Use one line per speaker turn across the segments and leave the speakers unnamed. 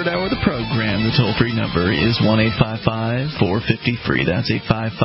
third hour of the program. The toll-free number is 1-855-450-FREE. That's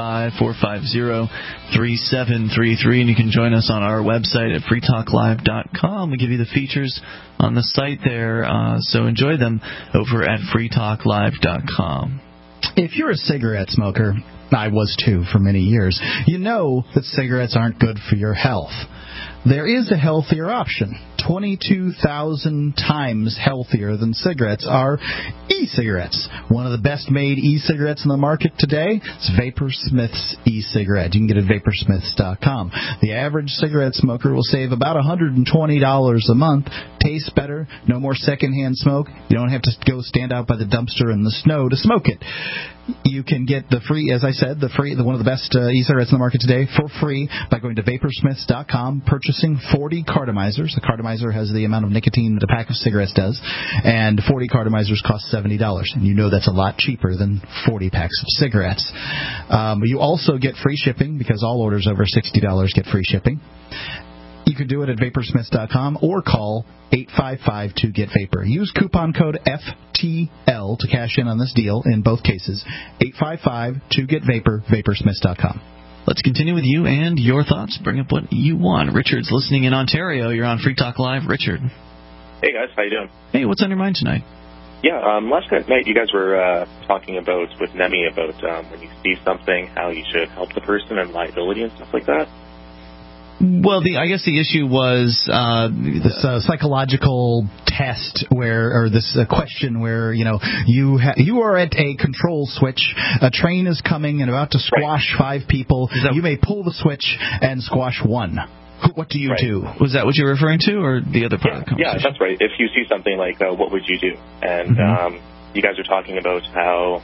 855-450-3733. And you can join us on our website at freetalklive.com. We give you the features on the site there, so enjoy them over at freetalklive.com.
If you're a cigarette smoker, I was too for many years, you know that cigarettes aren't good for your health. There is a healthier option. 22,000 times healthier than cigarettes are e-cigarettes. One of the best-made e-cigarettes in the market today is Vaporsmith's e-cigarette. You can get it at vaporsmiths.com. The average cigarette smoker will save about $120 a month. Tastes better. No more secondhand smoke. You don't have to go stand out by the dumpster in the snow to smoke it. You can get the free, as I said, one of the best e-cigarettes in the market today for free by going to vaporsmiths.com, purchasing 40 cartomizers. A cartomizer has the amount of nicotine that a pack of cigarettes does, and 40 cartomizers cost $70. And you know that's a lot cheaper than 40 packs of cigarettes. You also get free shipping because all orders over $60 get free shipping. You can do it at vaporsmiths.com or call 855-2-GET-VAPOR. Use coupon code FTL to cash in on this deal in both cases. 855-2-GET-VAPOR, vaporsmiths.com.
Let's continue with you and your thoughts. Bring up what you want. Richard's listening in Ontario. You're on Free Talk Live. Richard.
Hey, guys. How you doing?
Hey, what's on your mind tonight?
Yeah, last night you guys were talking about, with Nemi, about when you see something, how you should help the person and liability and stuff like that.
Well, I guess the issue was
this psychological test or this question where you are at a control switch. A train is coming and about to squash 5 people. You may pull the switch and squash 1. What do you do? Was that what you were referring to, or the other part of the conversation?
Yeah, that's right. If you see something like, what would you do? And you guys are talking about how.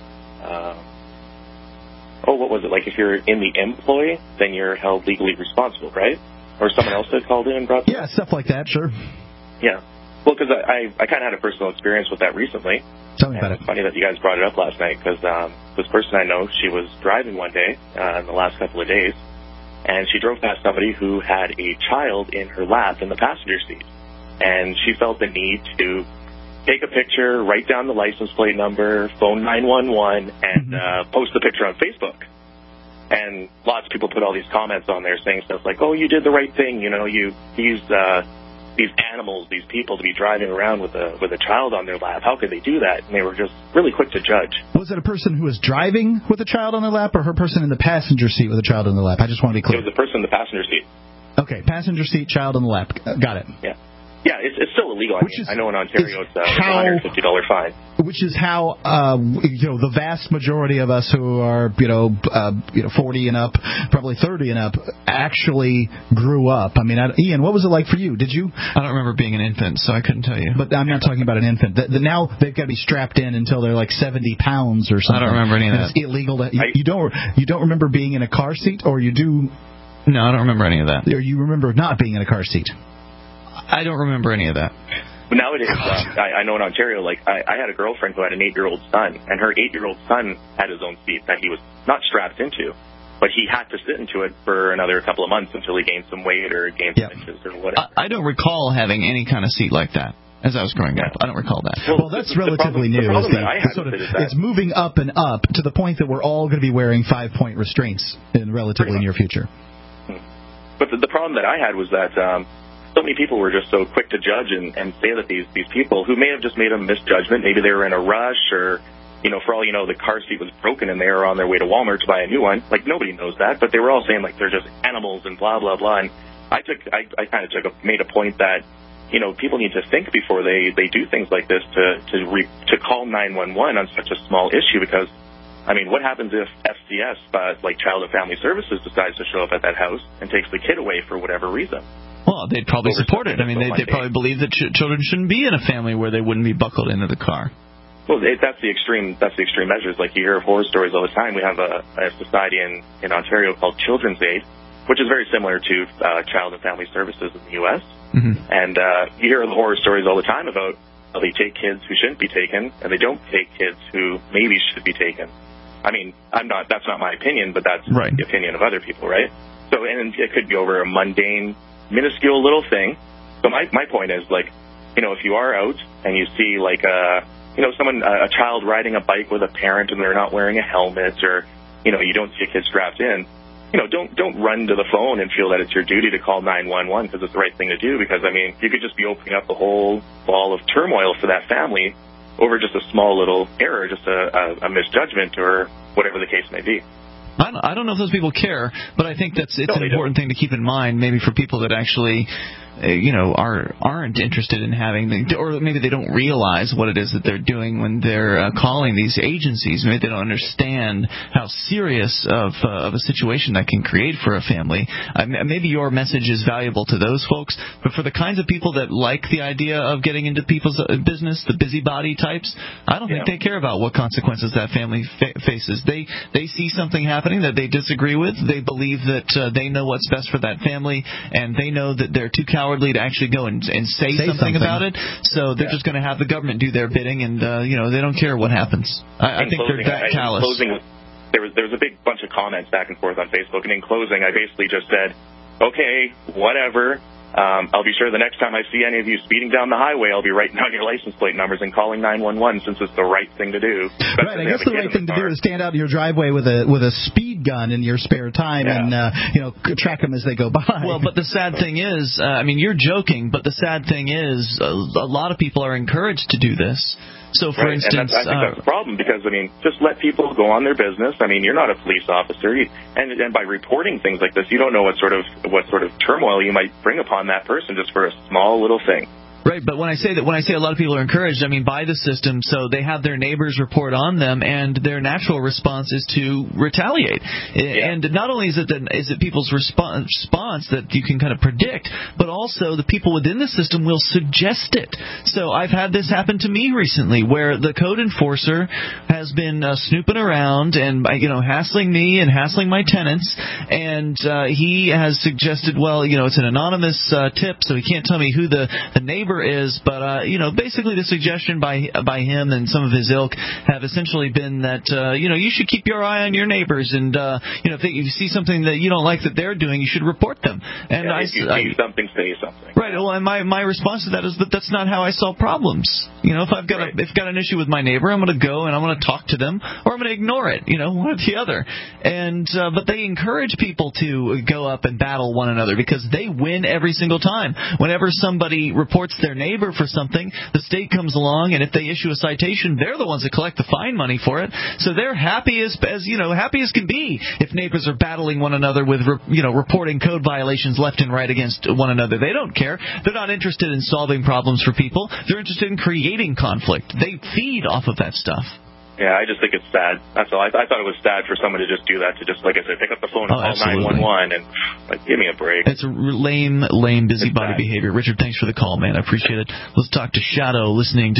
What was it? Like if you're in the employ, then you're held legally responsible, right? Or someone else had called in and brought that?
Yeah, stuff like that, sure.
Yeah. Well, because I kind of had a personal experience with that recently.
Tell me about it.
It's funny that you guys brought it up last night because this person I know, she was driving one day in the last couple of days, and she drove past somebody who had a child in her lap in the passenger seat. And she felt the need to take a picture, write down the license plate number, phone 911, and post the picture on Facebook. And lots of people put all these comments on there saying stuff like, "Oh, you did the right thing. You know, these animals, these people to be driving around with a child on their lap. How could they do that?" And they were just really quick to judge.
Was it a person who was driving with a child on their lap, or her person in the passenger seat with a child on their lap? I just want to be clear.
It was the person in the passenger seat.
Okay, passenger seat, child on the lap. Got it.
Yeah. Yeah, it's still illegal. I know in Ontario it's a $150 fine.
Which is how the vast majority of us who are 40 and up, probably 30 and up, actually grew up. I mean, Ian, what was it like for you? Did you?
I don't remember being an infant, so I couldn't tell you.
But I'm not talking about an infant. Now they've got to be strapped in until they're like 70 pounds or something.
I don't remember any of that.
It's illegal. You don't remember being in a car seat, or you do?
No, I don't remember any of that.
Or you remember not being in a car seat?
I don't remember any of that.
But nowadays, I know in Ontario, like, I had a girlfriend who had an 8-year-old son, and her 8-year-old son had his own seat that he was not strapped into, but he had to sit into it for another couple of months until he gained some weight or gained some inches or whatever.
I don't recall having any kind of seat like that as I was growing up. I don't recall that.
Well, that's relatively new. It's moving up and up to the point that we're all going to be wearing 5-point restraints in the relatively near future.
But the problem that I had was that so many people were just so quick to judge and say that these people who may have just made a misjudgment, maybe they were in a rush or, for all you know, the car seat was broken and they were on their way to Walmart to buy a new one. Like, nobody knows that, but they were all saying, like, they're just animals and blah, blah, blah. And I made a point that, people need to think before they do things like this to call 911 on such a small issue because, I mean, what happens if FCS, like Child and Family Services, decides to show up at that house and takes the kid away for whatever reason?
Well, they'd probably support it. I mean, they probably believe that children shouldn't be in a family where they wouldn't be buckled into the car.
Well, that's the extreme measures. Like, you hear horror stories all the time. We have a society in Ontario called Children's Aid, which is very similar to Child and Family Services in the U.S. And you hear the horror stories all the time about how they take kids who shouldn't be taken, and they don't take kids who maybe should be taken. I mean, that's not my opinion, but that's the opinion of other people, right? So, and it could be over a mundane, minuscule little thing. So my point is, like, if you are out and you see like a someone, a child riding a bike with a parent and they're not wearing a helmet, or, you don't see a kid strapped in, don't run to the phone and feel that it's your duty to call 911 because it's the right thing to do, because, you could just be opening up a whole ball of turmoil for that family over just a small little error, just a misjudgment or whatever the case may be.
I don't know if those people care, but I think it's an important thing to keep in mind, maybe for people that actually, aren't interested in having, or maybe they don't realize what it is that they're doing when they're calling these agencies. Maybe they don't understand how serious of a situation that can create for a family. Maybe your message is valuable to those folks, but for the kinds of people that like the idea of getting into people's business, the busybody types, I don't think they care about what consequences that family faces. They see something happening that they disagree with. They believe that they know what's best for that family, and they know that they're too cowardly to actually go and say something about it. So they're just going to have the government do their bidding, and they don't care what happens. I think they're that callous.
In closing, there was a big bunch of comments back and forth on Facebook, and in closing, I basically just said, okay, whatever. I'll be sure the next time I see any of you speeding down the highway, I'll be writing down your license plate numbers and calling 911, since it's the right thing to do.
Right, I guess the right thing to do is stand out in your driveway with a speed gun in your spare time and track them as they go by.
Well, but the sad thing is, you're joking, but the sad thing is, a lot of people are encouraged to do this. So, for instance,
I think that's the problem, because just let people go on their business. You're not a police officer, and by reporting things like this, you don't know what sort of turmoil you might bring upon that person just for a small little thing.
Right, but when I say a lot of people are encouraged, by the system, so they have their neighbors report on them, and their natural response is to retaliate. Yeah. And not only is it people's response that you can kind of predict, but also the people within the system will suggest it. So I've had this happen to me recently, where the code enforcer has been snooping around and hassling me and hassling my tenants, and he has suggested, it's an anonymous tip, so he can't tell me who the neighbor is, but basically the suggestion by him and some of his ilk have essentially been that you should keep your eye on your neighbors, and if you see something that you don't like that they're doing, you should report them. And
if you see something, say something.
Right. Well, and my response to that is that's not how I solve problems. If I've got an issue with my neighbor, I'm going to go and I'm going to talk to them, or I'm going to ignore it. One or the other. And but they encourage people to go up and battle one another, because they win every single time. Whenever somebody reports their neighbor for something, the state comes along, and if they issue a citation, they're the ones that collect the fine money for it. So they're happy as can be if neighbors are battling one another with reporting code violations left and right against one another. They don't care. They're not interested in solving problems for people. They're interested in creating conflict. They feed off of that stuff.
Yeah, I just think it's sad. That's all. I thought it was sad for someone to just do that, to just, like I said, pick up the phone and call 911 and give me a break.
It's lame busybody behavior. Richard, thanks for the call, man. I appreciate it. Let's talk to Shadow, listening to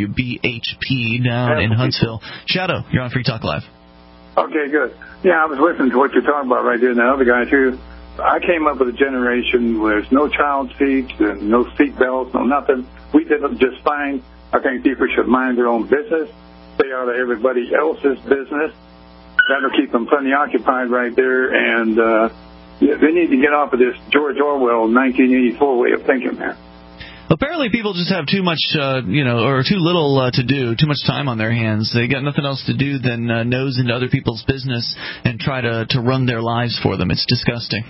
WBHP down in Huntsville. Shadow, you're on Free Talk Live.
Okay, good. Yeah, I was listening to what you're talking about right there, and the other guy too. I came up with a generation where there's no child seats, no seat belts, no nothing. We did it just fine. I think people should mind their own business. Stay out of everybody else's business. That'll keep them plenty occupied right there. And they need to get off of this George Orwell 1984 way of thinking, man.
Apparently people just have too much, or too little to do, too much time on their hands. They got nothing else to do than nose into other people's business and try to run their lives for them. It's disgusting.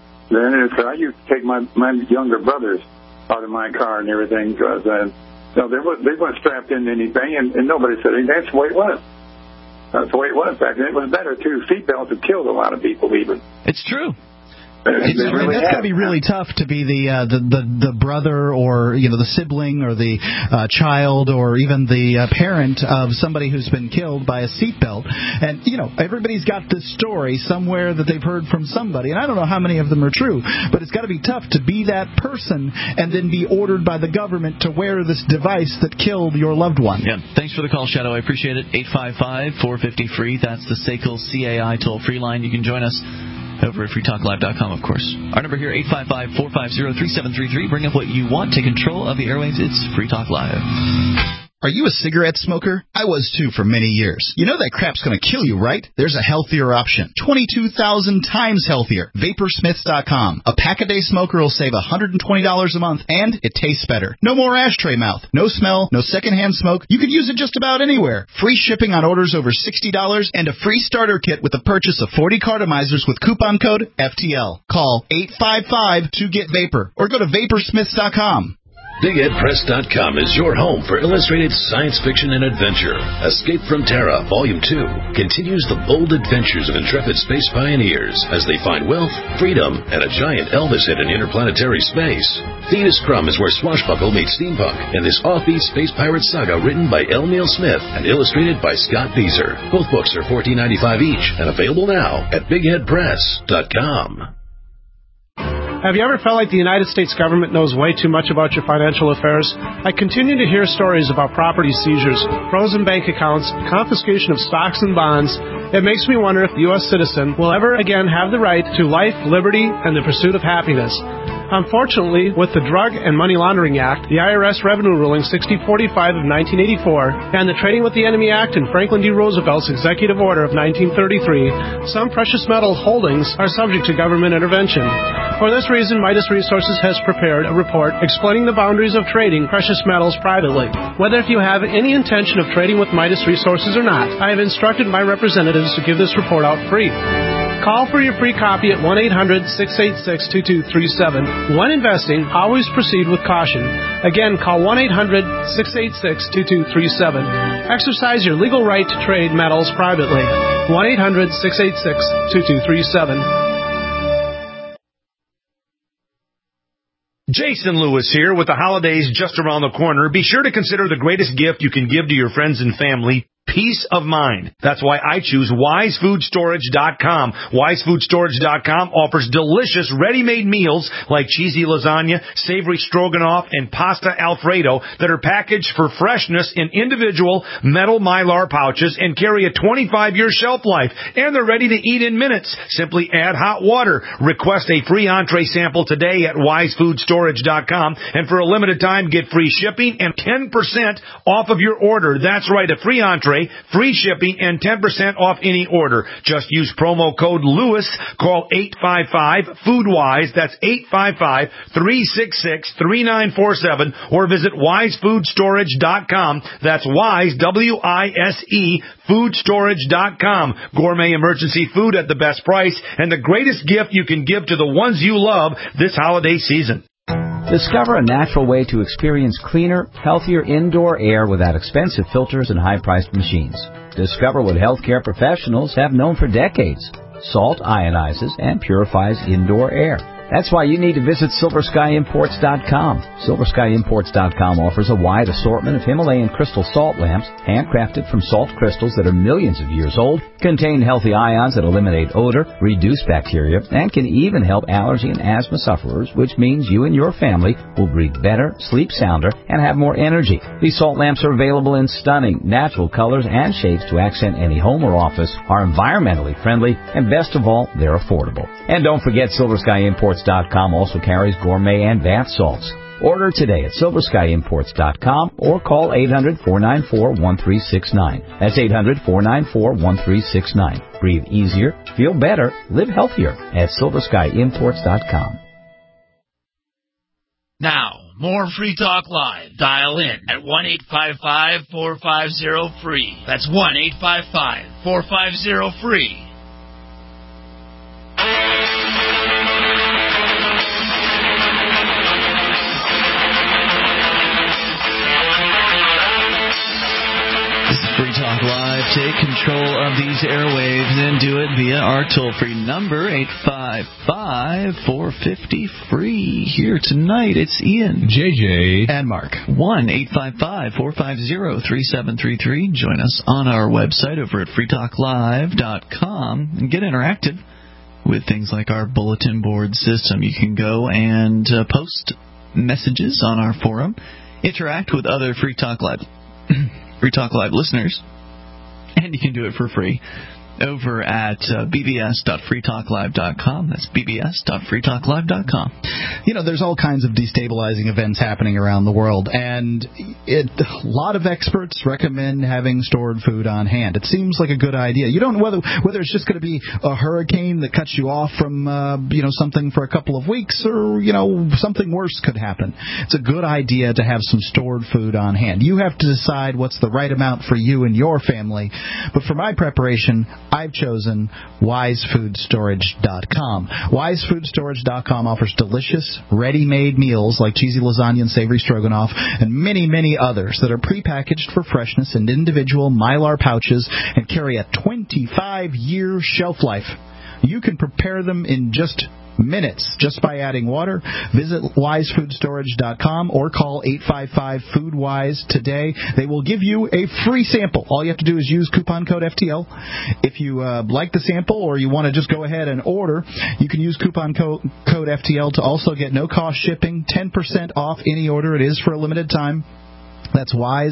I used to take my younger brothers out of my car and everything, because they weren't strapped into anything, and nobody said anything. That's the way it was. That's the way it was back then. It was better, too. Seatbelts have killed a lot of people, even.
It's true.
That's got to be really tough to be the brother, or the sibling, or the child, or even the parent of somebody who's been killed by a seatbelt. And everybody's got this story somewhere that they've heard from somebody, and I don't know how many of them are true, but it's got to be tough to be that person and then be ordered by the government to wear this device that killed your loved one.
Yeah. Thanks for the call, Shadow. I appreciate it. 855-450-FREE. That's the SACL CAI toll-free line. You can join us over at freetalklive.com, of course. Our number here, 855-450-3733. Bring up what you want. Take control of the airwaves. It's Free Talk Live.
Are you a cigarette smoker? I was too for many years. You know that crap's going to kill you, right? There's a healthier option. 22,000 times healthier. Vaporsmiths.com. A pack-a-day smoker will save $120 a month, and it tastes better. No more ashtray mouth. No smell. No secondhand smoke. You can use it just about anywhere. Free shipping on orders over $60 and a free starter kit with the purchase of 40 cartomizers with coupon code FTL. Call 855-2GET-VAPOR or go to Vaporsmiths.com.
BigHeadPress.com is your home for illustrated science fiction and adventure. Escape from Terra, Volume 2, continues the bold adventures of intrepid space pioneers as they find wealth, freedom, and a giant Elvis hit in interplanetary space. Thetis Crumb is where Swashbuckle meets steampunk in this offbeat space pirate saga written by L. Neil Smith and illustrated by Scott Beezer. Both books are $14.95 each and available now at BigHeadPress.com.
Have you ever felt like the United States government knows way too much about your financial affairs? I continue to hear stories about property seizures, frozen bank accounts, confiscation of stocks and bonds. It makes me wonder if the U.S. citizen will ever again have the right to life, liberty, and the pursuit of happiness. Unfortunately, with the Drug and Money Laundering Act, the IRS Revenue Ruling 6045 of 1984, and the Trading with the Enemy Act and Franklin D. Roosevelt's Executive Order of 1933, some precious metal holdings are subject to government intervention. For this reason, Midas Resources has prepared a report explaining the boundaries of trading precious metals privately. Whether if you have any intention of trading with Midas Resources or not, I have instructed my representatives to give this report out free. Call for your free copy at 1-800-686-2237. When investing, always proceed with caution. Again, call 1-800-686-2237. Exercise your legal right to trade metals privately. 1-800-686-2237.
Jason Lewis here with the holidays just around the corner. Be sure to consider the greatest gift you can give to your friends and family. Peace of mind. That's why I choose WiseFoodStorage.com. WiseFoodStorage.com offers delicious ready-made meals like cheesy lasagna, savory stroganoff, and pasta Alfredo that are packaged for freshness in individual metal Mylar pouches and carry a 25-year shelf life. And they're ready to eat in minutes. Simply add hot water. Request a free entree sample today at WiseFoodStorage.com. And for a limited time, get free shipping and 10% off of your order. That's right, a free entree, free shipping, and 10% off any order. Just use promo code LEWIS. Call 855-FOODWISE. That's 855-366-3947. Or visit WiseFoodStorage.com. That's Wise, W-I-S-E, FoodStorage.com. Gourmet emergency food at the best price and the greatest gift you can give to the ones you love this holiday season.
Discover a natural way to experience cleaner, healthier indoor air without expensive filters and high-priced machines. Discover what healthcare professionals have known for decades. Salt ionizes and purifies indoor air. That's why you need to visit SilverSkyImports.com. SilverSkyImports.com offers a wide assortment of Himalayan crystal salt lamps, handcrafted from salt crystals that are millions of years old, contain healthy ions that eliminate odor, reduce bacteria, and can even help allergy and asthma sufferers, which means you and your family will breathe better, sleep sounder, and have more energy. These salt lamps are available in stunning, natural colors and shapes to accent any home or office, are environmentally friendly, and best of all, they're affordable. And don't forget, SilverSkyImports.com also carries gourmet and bath salts. Order today at SilverSkyImports.com or call 800-494-1369. That's 800-494-1369. Breathe easier, feel better, live healthier at SilverSkyImports.com.
Now, more Free Talk Live. Dial in at 1-855-450-FREE. That's 1-855-450-FREE.
Free Talk Live. Take control of these airwaves and do it via our toll-free number, 855-450-FREE. Here tonight, it's Ian,
JJ, and Mark.
1-855-450-3733. Join us on our website over at freetalklive.com and get interactive with things like our bulletin board system. You can go and post messages on our forum, interact with other Free Talk Live listeners, and you can do it for free. over at bbs.freetalklive.com. That's bbs.freetalklive.com.
There's all kinds of destabilizing events happening around the world, and a lot of experts recommend having stored food on hand. It seems like a good idea. You don't know whether it's just going to be a hurricane that cuts you off from something for a couple of weeks, or something worse could happen. It's a good idea to have some stored food on hand. You have to decide what's the right amount for you and your family. But for my preparation, I've chosen WiseFoodStorage.com. WiseFoodStorage.com offers delicious, ready-made meals like cheesy lasagna and savory stroganoff, and many, many others that are prepackaged for freshness in individual Mylar pouches and carry a 25-year shelf life. You can prepare them in just minutes just by adding water. Visit WiseFoodStorage.com or call 855-FOOD-WISE today. They will give you a free sample. All you have to do is use coupon code FTL. If you like the sample or you want to just go ahead and order, you can use coupon code FTL to also get no-cost shipping, 10% off any order. It is for a limited time. That's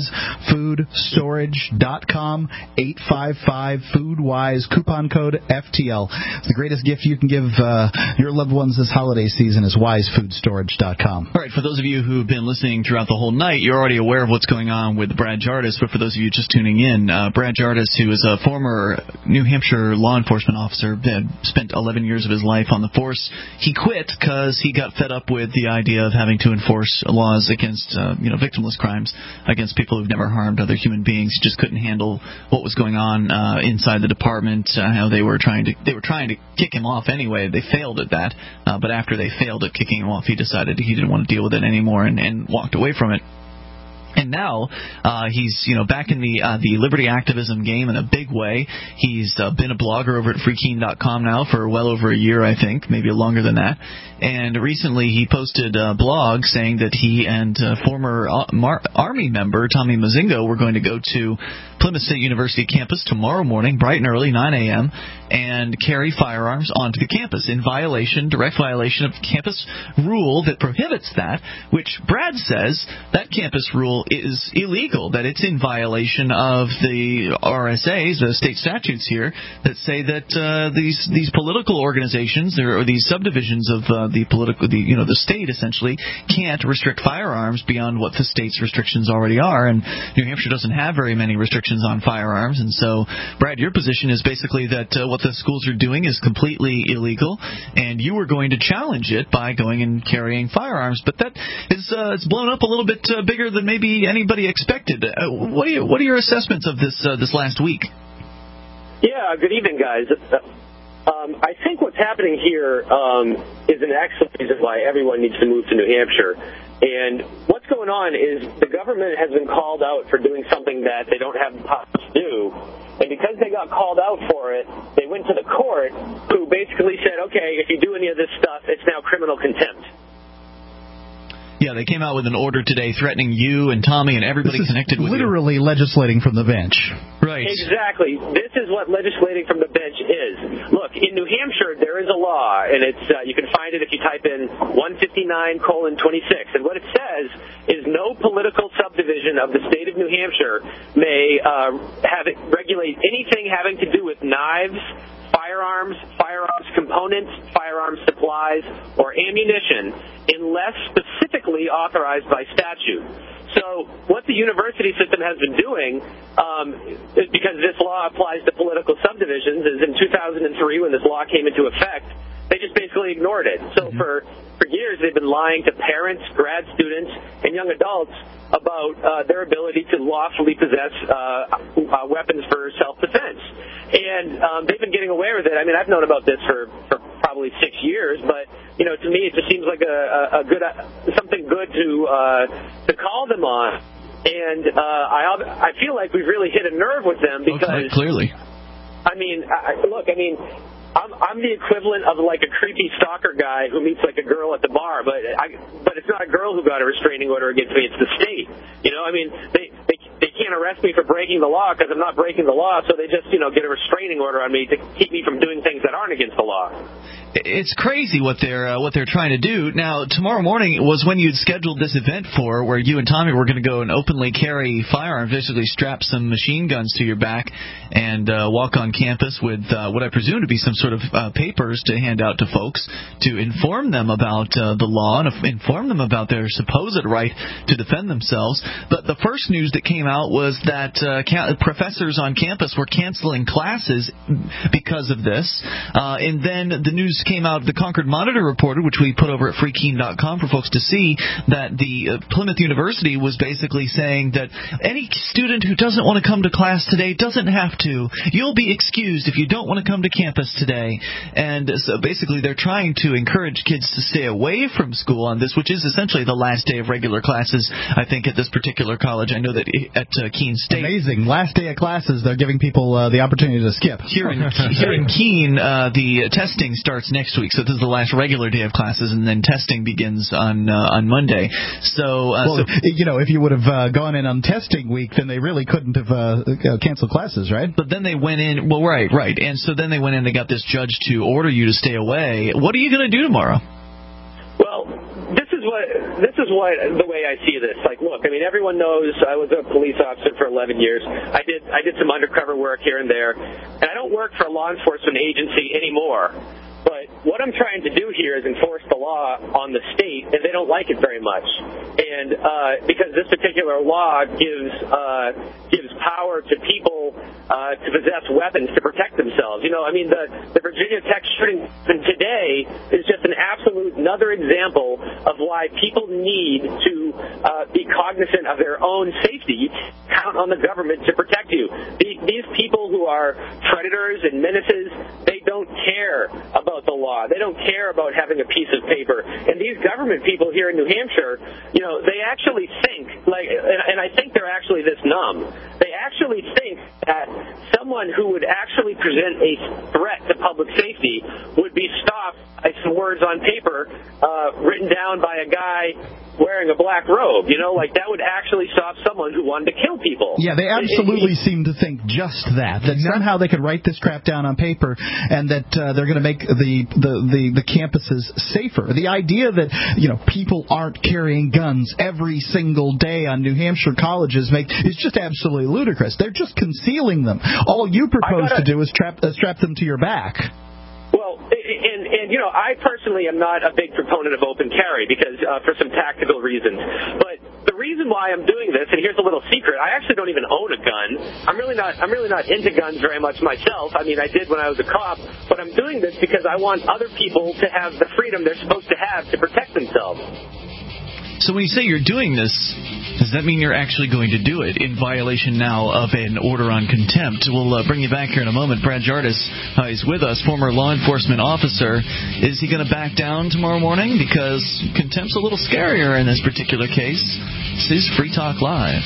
WiseFoodStorage.com, 855-FOOD-WISE, coupon code FTL. It's the greatest gift you can give your loved ones this holiday season is WiseFoodStorage.com.
All right, for those of you who've been listening throughout the whole night, you're already aware of what's going on with Brad Jardis, but for those of you just tuning in, Brad Jardis, who is a former New Hampshire law enforcement officer, spent 11 years of his life on the force. He quit because he got fed up with the idea of having to enforce laws against victimless crimes, against people who've never harmed other human beings. He just couldn't handle what was going on inside the department, how they were trying to kick him off anyway. They failed at that, but after they failed at kicking him off, he decided he didn't want to deal with it anymore and walked away from it. And now he's back in the liberty activism game in a big way. He's been a blogger over at freekeen.com now for well over a year, I think, maybe longer than that. And recently he posted a blog saying that he and former Army member Tommy Mozingo were going to go to Plymouth State University campus tomorrow morning, bright and early, 9 a.m., and carry firearms onto the campus in direct violation of campus rule that prohibits that, which Brad says that campus rule is illegal, that it's in violation of the RSAs, the state statutes here, that say that these political organizations or these subdivisions of the state essentially can't restrict firearms beyond what the state's restrictions already are, and New Hampshire doesn't have very many restrictions on firearms. And so, Brad, your position is basically that what the schools are doing is completely illegal, and you were going to challenge it by going and carrying firearms. But that is it's blown up a little bit bigger than maybe anybody expected. What are your assessments of this last week?
Yeah, good evening, guys. I think what's happening here is an excellent reason why everyone needs to move to New Hampshire. And what's going on is the government has been called out for doing something that they don't have the power to do. And because they got called out for it, they went to the court, who basically said, okay, if you do any of this stuff, it's now criminal contempt.
Yeah, they came out with an order today threatening you and Tommy and everybody connected with you.
Literally legislating from the bench.
Right.
Exactly. This is what legislating from the bench is. Look, in New Hampshire, there is a law, and it's you can find it if you type in 159:26. And what it says is no political subdivision of the state of New Hampshire may regulate anything having to do with knives, firearms components, firearms supplies, or ammunition unless specifically authorized by statute. So what the university system has been doing, because this law applies to political subdivisions, is in 2003 when this law came into effect, they just basically ignored it. So for years they've been lying to parents, grad students, and young adults about their ability to lawfully possess weapons for self-defense. And they've been getting away with it. I mean, I've known about this for probably 6 years, but to me, it just seems like something good to call them on. And I feel like we've really hit a nerve with them because
clearly.
I mean, I'm the equivalent of like a creepy stalker guy who meets like a girl at the bar, but it's not a girl who got a restraining order against me; it's the state. I mean, they can't arrest me for breaking the law because I'm not breaking the law, so they just get a restraining order on me to keep me from doing things that aren't against the law.
It's crazy what they're trying to do. Now, tomorrow morning was when you'd scheduled this event for, where you and Tommy were going to go and openly carry firearms, basically strap some machine guns to your back and walk on campus with what I presume to be some sort of papers to hand out to folks to inform them about the law and inform them about their supposed right to defend themselves. But the first news that came out was that professors on campus were canceling classes because of this. And then the news came out, the Concord Monitor reported, which we put over at freekeen.com for folks to see, that the Plymouth University was basically saying that any student who doesn't want to come to class today doesn't have to. You'll be excused if you don't want to come to campus today. And so basically they're trying to encourage kids to stay away from school on this, which is essentially the last day of regular classes, I think, at this particular college. I know that at Keene State.
Amazing. Last day of classes, they're giving people the opportunity to skip.
Here in Keene, the testing starts next week, so this is the last regular day of classes, and then testing begins on Monday. So,
if you would have gone in on testing week, then they really couldn't have canceled classes, right?
But then they went in. Well, right, and so then they went in. They got this judge to order you to stay away. What are you going to do tomorrow?
Well, this is what the way I see this. Like, look, I mean, everyone knows I was a police officer for 11 years. I did some undercover work here and there, and I don't work for a law enforcement agency anymore. But what I'm trying to do here is enforce the law on the state, and they don't like it very much. And because this particular law gives power to people to possess weapons to protect themselves. You know, I mean, the Virginia Tech shooting today is just an absolute another example of why people need to be cognizant of their own safety. You count on the government to protect you. These people who are predators and menaces, they don't care about the law. They don't care about having a piece of paper. And these government people here in New Hampshire, you know, they actually think, and I think they're actually this numb. They actually think that someone who would actually present a threat to public safety would be stopped by some words on paper written down by a guy wearing a black robe. You know, like that would actually stop someone who wanted to kill people.
Yeah, they absolutely seem to think just that somehow they could write this crap down on paper and that they're going to make the campuses safer. The idea that, you know, people aren't carrying guns every single day on New Hampshire colleges is just absolutely ludicrous. They're just concealing them. All you propose to do is strap them to your back.
Well, and you know, I personally am not a big proponent of open carry because for some tactical reasons. But the reason why I'm doing this, and here's a little secret, I actually don't even own a gun. I'm really not into guns very much myself. I mean, I did when I was a cop, but I'm doing this because I want other people to have the freedom they're supposed to have to protect themselves.
So when you say you're doing this, does that mean you're actually going to do it in violation now of an order on contempt? We'll bring you back here in a moment. Brad Jardis is with us, former law enforcement officer. Is he going to back down tomorrow morning? Because contempt's a little scarier in this particular case. This is Free Talk Live.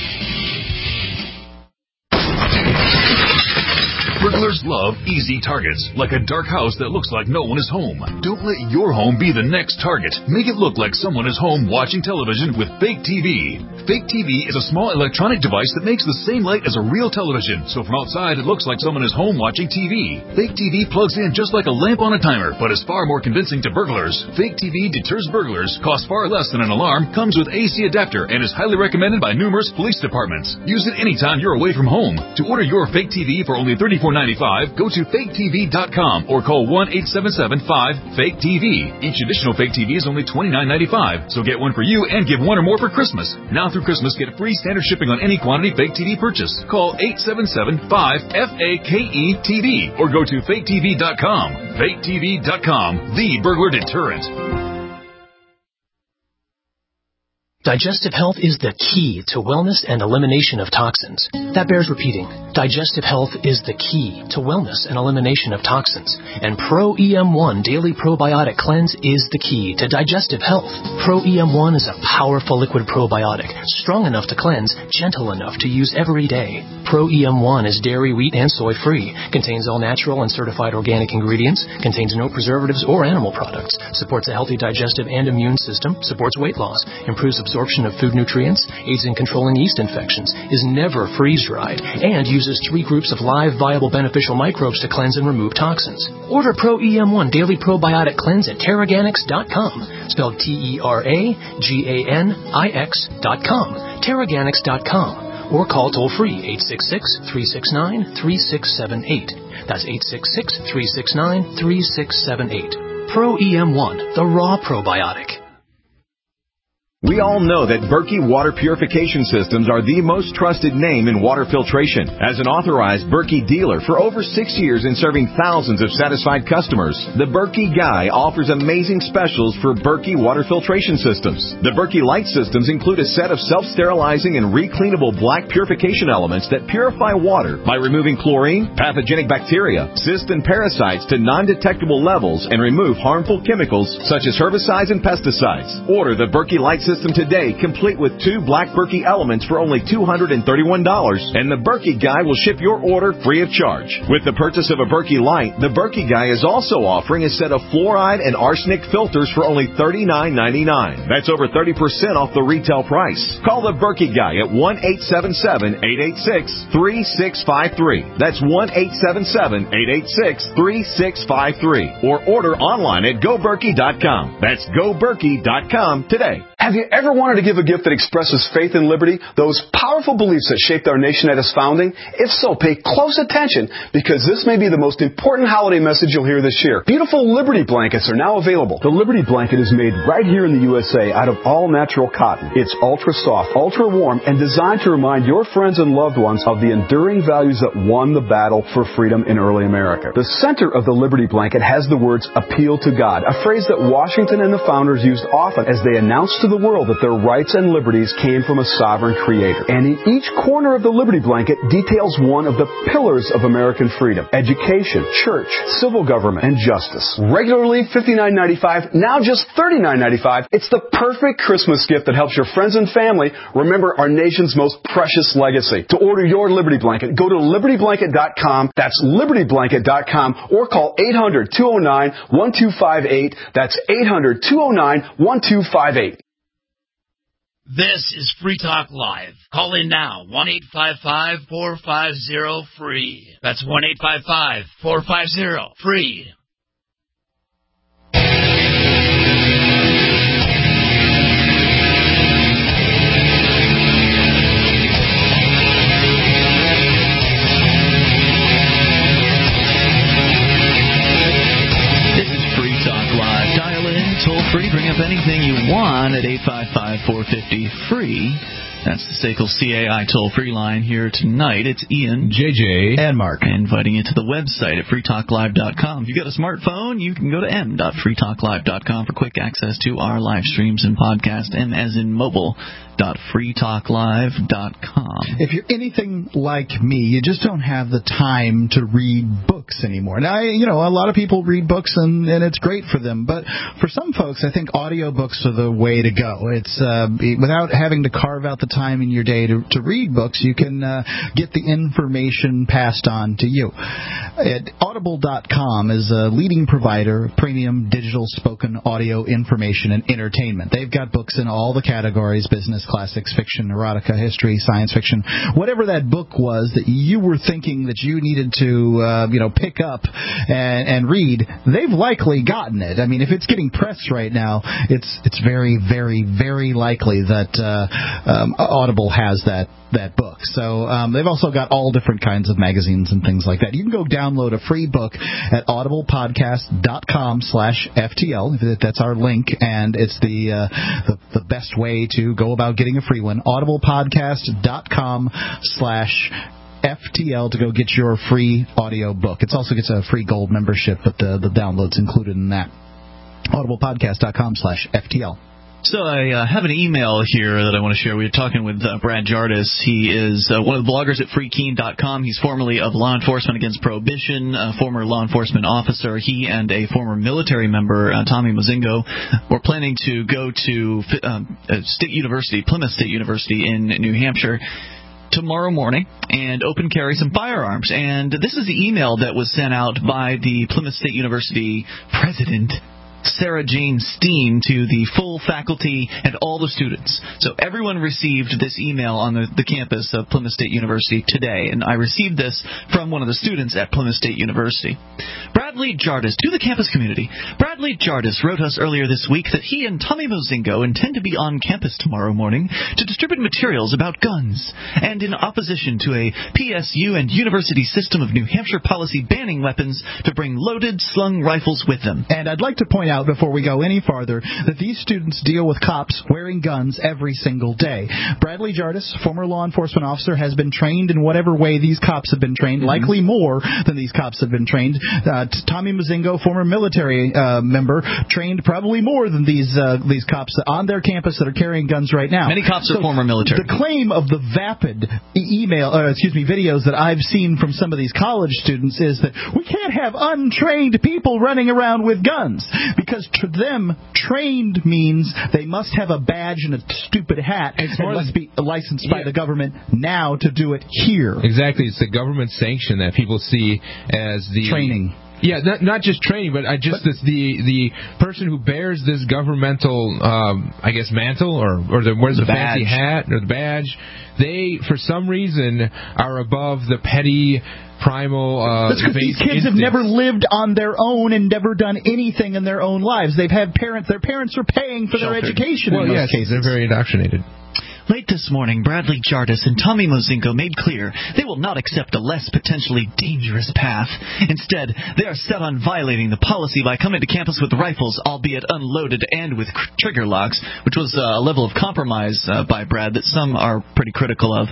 Burglars love easy targets, like a dark house that looks like no one is home. Don't let your home be the next target. Make it look like someone is home watching television with Fake TV. Fake TV is a small electronic device that makes the same light as a real television, so from outside it looks like someone is home watching TV. Fake TV plugs in just like a lamp on a timer, but is far more convincing to burglars. Fake TV deters burglars, costs far less than an alarm, comes with AC adapter, and is highly recommended by numerous police departments. Use it anytime you're away from home. To order your Fake TV for only $34.95, go to faketv.com or call 1-877-5-FAKE-TV. Each additional Fake TV is only $29.95, so get one for you and give one or more for Christmas. Now through Christmas, get free standard shipping on any quantity Fake TV purchase. Call 877-5-FAKE-TV or go to faketv.com. faketv.com, the burglar deterrent.
Digestive health is the key to wellness and elimination of toxins. That bears repeating. Digestive health is the key to wellness and elimination of toxins. And Pro EM1 Daily Probiotic Cleanse is the key to digestive health. Pro EM1 is a powerful liquid probiotic, strong enough to cleanse, gentle enough to use every day. Pro EM1 is dairy, wheat, and soy free, contains all natural and certified organic ingredients, contains no preservatives or animal products, supports a healthy digestive and immune system, supports weight loss, improves absorption absorption of food nutrients, aids in controlling yeast infections, is never freeze-dried, and uses 3 groups of live, viable, beneficial microbes to cleanse and remove toxins. Order Pro EM1 Daily Probiotic Cleanse at Terraganix.com, spelled TerraGanix.com, Terraganix.com, or call toll-free 866-369-3678. That's 866-369-3678. Pro EM1, the raw probiotic.
We all know that Berkey Water Purification Systems are the most trusted name in water filtration. As an authorized Berkey dealer for over 6 years and serving thousands of satisfied customers, the Berkey Guy offers amazing specials for Berkey Water Filtration Systems. The Berkey Light Systems include a set of self-sterilizing and recleanable black purification elements that purify water by removing chlorine, pathogenic bacteria, cysts, and parasites to non-detectable levels and remove harmful chemicals such as herbicides and pesticides. Order the Berkey Light System today, complete with 2 black Berkey elements for only $231, and the Berkey Guy will ship your order free of charge. With the purchase of a Berkey Light, the Berkey Guy is also offering a set of fluoride and arsenic filters for only $39.99. That's over 30% off the retail price. Call the Berkey Guy at 1-877-886-3653. That's 1-877-886-3653. Or order online at GoBerkey.com. That's GoBerkey.com today.
Have you ever wanted to give a gift that expresses faith and liberty, those powerful beliefs that shaped our nation at its founding? If so, pay close attention, because this may be the most important holiday message you'll hear this year. Beautiful Liberty blankets are now available. The Liberty blanket is made right here in the USA out of all-natural cotton. It's ultra-soft, ultra-warm, and designed to remind your friends and loved ones of the enduring values that won the battle for freedom in early America. The center of the Liberty blanket has the words, "Appeal to God," a phrase that Washington and the founders used often as they announced to the world that their rights and liberties came from a sovereign creator. And in each corner of the Liberty blanket details one of the pillars of American freedom: education, church, civil government, and justice. Regularly $59.95, now just $39.95. It's the perfect Christmas gift that helps your friends and family remember our nation's most precious legacy. To order your Liberty blanket, go to LibertyBlanket.com. That's LibertyBlanket.com, or call 800-209-1258. That's 800-209-1258.
This is Free Talk Live. Call in now, 1-855-450-FREE. That's 1-855-450-FREE.
Toll free, bring up anything you want at 855-450-FREE. That's the SACL CAI toll-free line here tonight. It's Ian,
JJ, and Mark.
Inviting you to the website at freetalklive.com. If you've got a smartphone, you can go to m.freetalklive.com for quick access to our live streams and podcast, m as in mobile.freetalklive.com.
If you're anything like me, you just don't have the time to read books anymore. Now, a lot of people read books, and it's great for them. But for some folks, I think audiobooks are the way to go. It's without having to carve out the time in your day to read books, you can get the information passed on to you. Audible.com is a leading provider of premium digital spoken audio information and entertainment. They've got books in all the categories: business, classics, fiction, erotica, history, science fiction. Whatever that book was that you were thinking that you needed to pick up and read, they've likely gotten it. I mean, if it's getting pressed right now, it's very, very, very likely that Audible has that book. So they've also got all different kinds of magazines and things like that. You can go download a free book at audiblepodcast.com/FTL. That's our link, and it's the best way to go about getting a free one. audiblepodcast.com/FTL to go get your free audio book. It also gets a free gold membership, but the download's included in that. audiblepodcast.com/FTL.
So I have an email here that I want to share. We were talking with Brad Jardis. He is one of the bloggers at freekeen.com. He's formerly of Law Enforcement Against Prohibition, a former law enforcement officer. He and a former military member, Tommy Mozingo, were planning to go to Plymouth State University in New Hampshire tomorrow morning and open carry some firearms. And this is the email that was sent out by the Plymouth State University president Sarah Jane Steen to the full faculty and all the students. So everyone received this email on the campus of Plymouth State University today, and I received this from one of the students at Plymouth State University. Bradley Jardis, to the campus community. Bradley Jardis wrote us earlier this week that he and Tommy Mozingo intend to be on campus tomorrow morning to distribute materials about guns, and in opposition to a PSU and University System of New Hampshire policy banning weapons to bring loaded, slung rifles with them.
And I'd like to point out, before we go any farther, that these students deal with cops wearing guns every single day. Bradley Jardis, former law enforcement officer, has been trained in whatever way these cops have been trained, likely more than these cops have been trained. Tommy Mozingo, former military member, trained probably more than these cops on their campus that are carrying guns right now.
Many cops are former military.
The claim of the vapid videos that I've seen from some of these college students is that we can't have untrained people running around with guns, because to them, trained means they must have a badge and a stupid hat and must be licensed by the government now to do it here.
Exactly. It's the government sanction that people see as the
training.
Yeah, not just training, but the person who bears this governmental, mantle or wears the fancy hat or the badge, they, for some reason, are above the petty, primal
That's because these kids have never lived on their own and never done anything in their own lives. They've had parents. Their parents are paying for their education in most cases.
They're very indoctrinated.
Late this morning, Bradley Jardis and Tommy Mozingo made clear they will not accept a less potentially dangerous path. Instead, they are set on violating the policy by coming to campus with rifles, albeit unloaded and with trigger locks, which was a level of compromise by Brad that some are pretty critical of.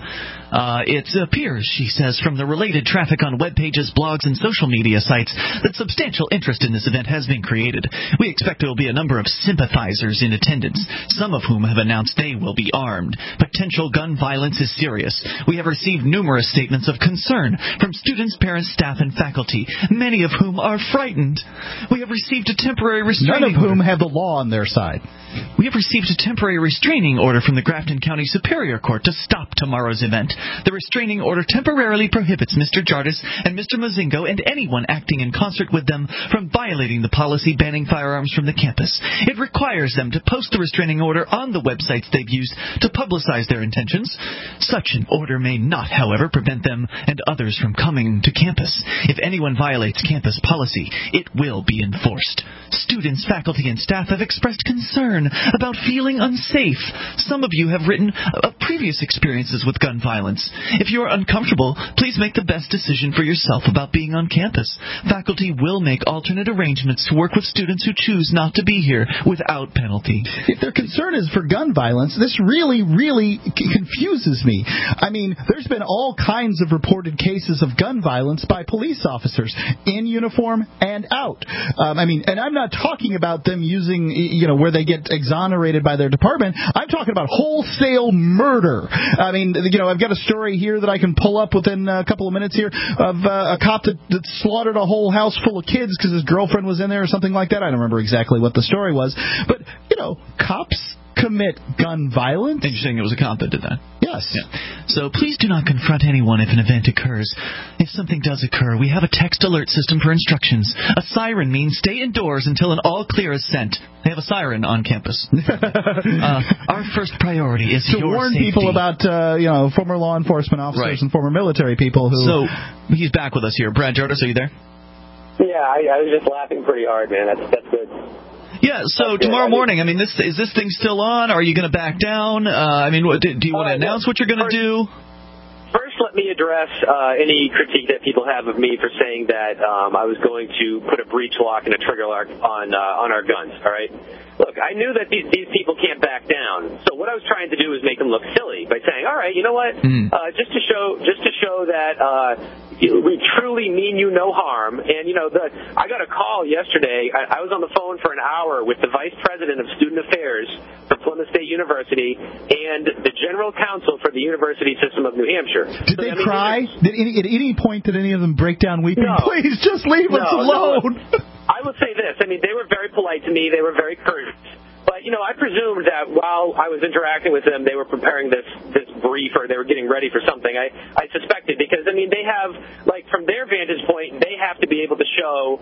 It appears, she says, from the related traffic on web pages, blogs, and social media sites that substantial interest in this event has been created. We expect there will be a number of sympathizers in attendance, some of whom have announced they will be armed. Potential gun violence is serious. We have received numerous statements of concern from students, parents, staff, and faculty, many of whom are frightened. We have received a temporary restraining order.
None of whom have the law on their side.
We have received a temporary restraining order from the Grafton County Superior Court to stop tomorrow's event. The restraining order temporarily prohibits Mr. Jardis and Mr. Mozingo and anyone acting in concert with them from violating the policy banning firearms from the campus. It requires them to post the restraining order on the websites they've used to publicize their intentions. Such an order may not, however, prevent them and others from coming to campus. If anyone violates campus policy, it will be enforced. Students, faculty, and staff have expressed concern about feeling unsafe. Some of you have written of previous experiences with gun violence. If you are uncomfortable, please make the best decision for yourself about being on campus. Faculty will make alternate arrangements to work with students who choose not to be here without penalty.
If their concern is for gun violence, this really confuses me. I mean, there's been all kinds of reported cases of gun violence by police officers in uniform and out. And I'm not talking about them using, where they get exonerated by their department. I'm talking about wholesale murder. I've got a story here that I can pull up within a couple of minutes here of a cop that slaughtered a whole house full of kids because his girlfriend was in there or something like that. I don't remember exactly what the story was. But, cops commit gun violence.
Interesting, it was a cop that did that.
Yes.
Yeah. So please do not confront anyone if an event occurs. If something does occur, we have a text alert system for instructions. A siren means stay indoors until an all clear is sent. They have a siren on campus. Our first priority is
to
your
warn
safety.
people about former law enforcement officers and former military people who.
So he's back with us here. Brad Jardis, are you there?
Yeah, I was just laughing pretty hard, man. That's good.
Yeah, so tomorrow morning, is this thing still on? Are you going to back down? Do you want to announce what you're going to do?
First, let me address any critique that people have of me for saying that I was going to put a breech lock and a trigger lock on our guns, all right? Look, I knew that these people can't back down, so what I was trying to do was make them look silly by saying, all right, you know what, just to show that we truly mean you no harm. And, I got a call yesterday. I was on the phone for an hour with the Vice President of Student Affairs for Plymouth State University and the General Counsel for the University System of New Hampshire.
Did they cry? At any point did any of them break down weeping?
No.
Please, just leave us alone.
No. I would say this. They were very polite to me. They were very courteous. But, I presumed that while I was interacting with them, they were preparing this brief, or they were getting ready for something. I suspected, because they have, from their vantage point, they have to be able to show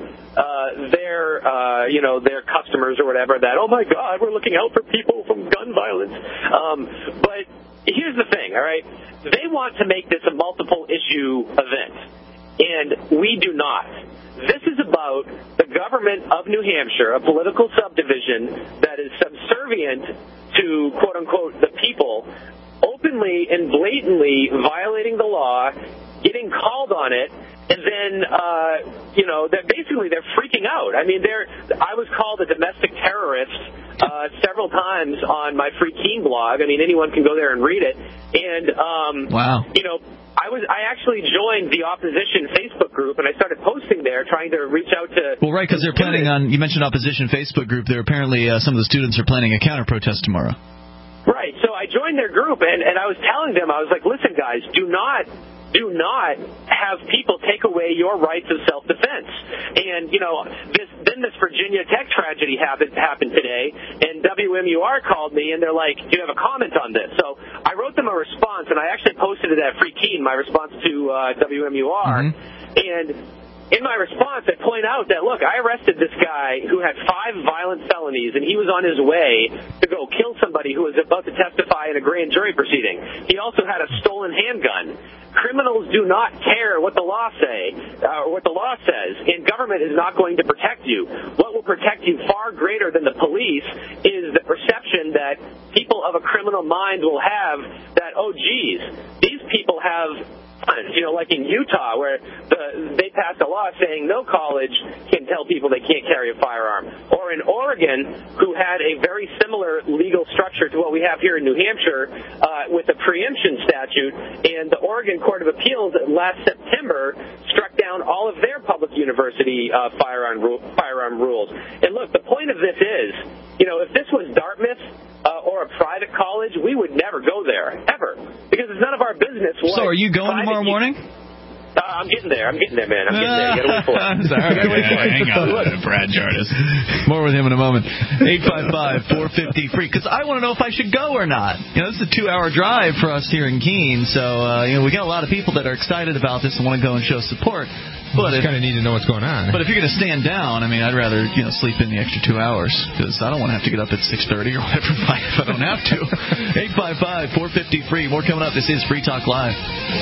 their customers or whatever that, oh my God, we're looking out for people from gun violence. But here's the thing, all right? They want to make this a multiple issue event, and we do not. This is about the government of New Hampshire, a political subdivision that is subservient to, quote-unquote, the people, openly and blatantly violating the law, getting called on it, and then, that basically they're freaking out. I was called a domestic terrorist several times on my Free Keene blog. Anyone can go there and read it. And,
wow.
I actually joined the opposition Facebook group, and I started posting there, trying to reach out to...
Well, right, because they're planning on... You mentioned opposition Facebook group. They're apparently, some of the students are planning a counter-protest tomorrow.
Right, so I joined their group, and I was telling them, I was like, listen, guys, do not have people take away your rights of self-defense. And, this Virginia Tech tragedy happened today, and WMUR called me, and they're like, do you have a comment on this? So I wrote them a response, and I actually posted it at Free Keene, my response to WMUR. Mm-hmm. And in my response, I point out that, look, I arrested this guy who had 5 violent felonies, and he was on his way to go kill somebody who was about to testify in a grand jury proceeding. He also had a stolen handgun. Criminals do not care what the law says, and government is not going to protect you. What will protect you far greater than the police is the perception that people of a criminal mind will have that, oh, geez, these people have... like in Utah, where they passed a law saying no college can tell people they can't carry a firearm. Or in Oregon, who had a very similar legal structure to what we have here in New Hampshire with a preemption statute, and the Oregon Court of Appeals last September struck down all of their public university firearm rules. And look, the point of this is, if this was Dartmouth, or a private college, we would never go there, ever, because it's none of our business.
So are you going tomorrow morning?
I'm getting there, man. I'm getting there. You gotta wait for it.
Hang on, Brad Jardis. More with him in a moment. 855-450-FREE. Because I want to know if I should go or not. This is a 2-hour drive for us here in Keene, so we got a lot of people that are excited about this and want to go and show support. But
you kind of need to know what's going on.
But if you're going to stand down, I'd rather sleep in the extra 2 hours, because I don't want to have to get up at 6:30 or whatever if I don't have to. 855-450-FREE. More coming up. This is Free Talk Live.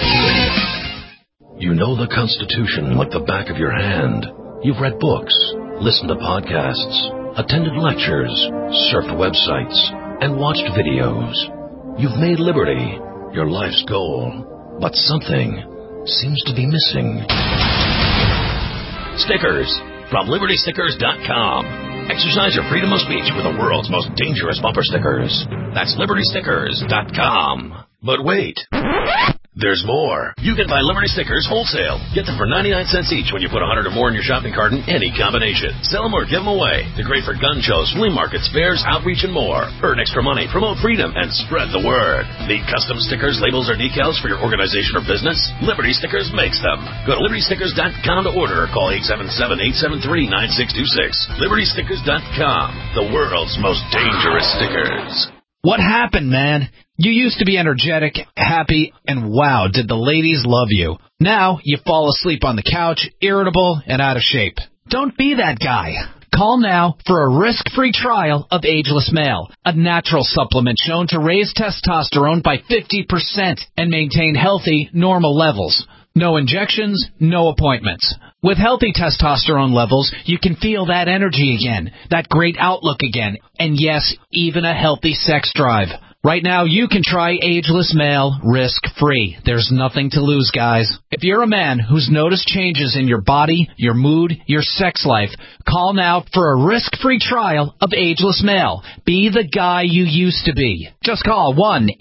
You know the Constitution like the back of your hand. You've read books, listened to podcasts, attended lectures, surfed websites, and watched videos. You've made liberty your life's goal, but something seems to be missing. Stickers from LibertyStickers.com. Exercise your freedom of speech with the world's most dangerous bumper stickers. That's LibertyStickers.com. But wait. There's more. You can buy Liberty Stickers wholesale. Get them for 99 cents each when you put 100 or more in your shopping cart in any combination. Sell them or give them away. They're great for gun shows, flea markets, fairs, outreach, and more. Earn extra money, promote freedom, and spread the word. Need custom stickers, labels, or decals for your organization or business? Liberty Stickers makes them. Go to LibertyStickers.com to order or call 877-873-9626. LibertyStickers.com. The world's most dangerous stickers.
What happened, man? You used to be energetic, happy, and wow, did the ladies love you. Now you fall asleep on the couch, irritable, and out of shape. Don't be that guy. Call now for a risk-free trial of Ageless Male, a natural supplement shown to raise testosterone by 50% and maintain healthy, normal levels. No injections, no appointments. With healthy testosterone levels, you can feel that energy again, that great outlook again, and yes, even a healthy sex drive. Right now, you can try Ageless Male risk-free. There's nothing to lose, guys. If you're a man who's noticed changes in your body, your mood, your sex life, call now for a risk-free trial of Ageless Male. Be the guy you used to be. Just call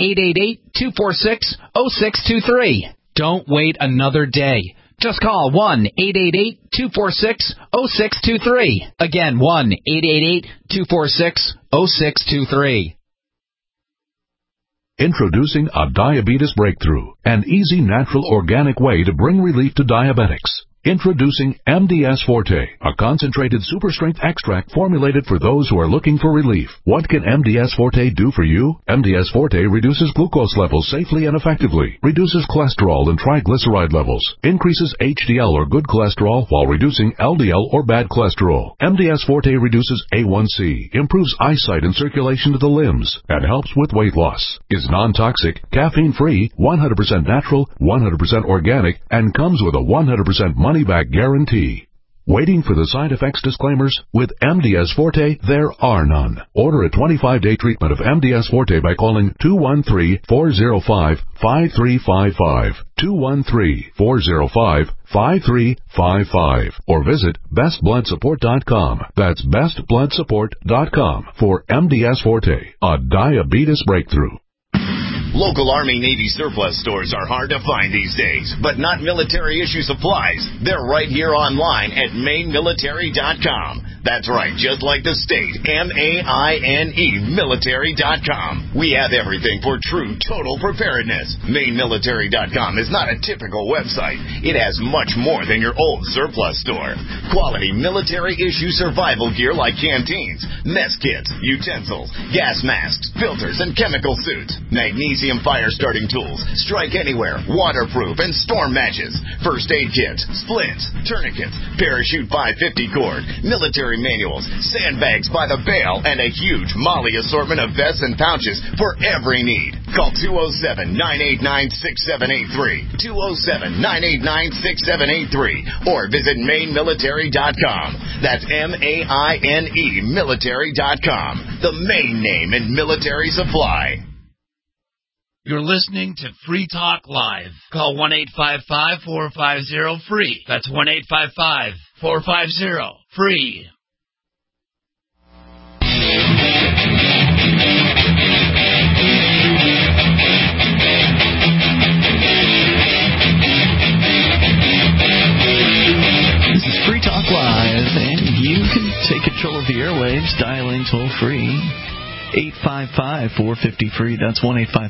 1-888-246-0623. Don't wait another day. Just call 1-888-246-0623. Again, 1-888-246-0623.
Introducing a diabetes breakthrough, an easy, natural, organic way to bring relief to diabetics. Introducing MDS Forte, a concentrated super-strength extract formulated for those who are looking for relief. What can MDS Forte do for you? MDS Forte reduces glucose levels safely and effectively, reduces cholesterol and triglyceride levels, increases HDL or good cholesterol while reducing LDL or bad cholesterol. MDS Forte reduces A1C, improves eyesight and circulation to the limbs, and helps with weight loss. Is non-toxic, caffeine-free, 100% natural, 100% organic, and comes with a 100% money-back guarantee. Waiting for the side effects disclaimers? With MDS Forte, there are none. Order a 25-day treatment of MDS Forte by calling 213-405-5355, 213-405-5355, or visit bestbloodsupport.com. That's bestbloodsupport.com for MDS Forte, a diabetes breakthrough.
Local Army-Navy surplus stores are hard to find these days, but not military-issue supplies. They're right here online at mainemilitary.com. That's right, just like the state, MAINE military.com. We have everything for true total preparedness. Mainemilitary.com is not a typical website. It has much more than your old surplus store. Quality military-issue survival gear like canteens, mess kits, utensils, gas masks, filters, and chemical suits. Magnesium fire starting tools, strike anywhere, waterproof, and storm matches. First aid kits, splints, tourniquets, parachute 550 cord, military manuals, sandbags by the bale, and a huge Molly assortment of vests and pouches for every need. Call 207-989-6783, 207-989-6783, or visit mainemilitary.com. That's MAINE military.com, the main name in military supply.
You're listening to Free Talk Live. Call 1-855-450-FREE. That's 1-855-450-FREE.
This is Free Talk Live, and you can take control of the airwaves, dialing toll-free. 855-450-FREE. That's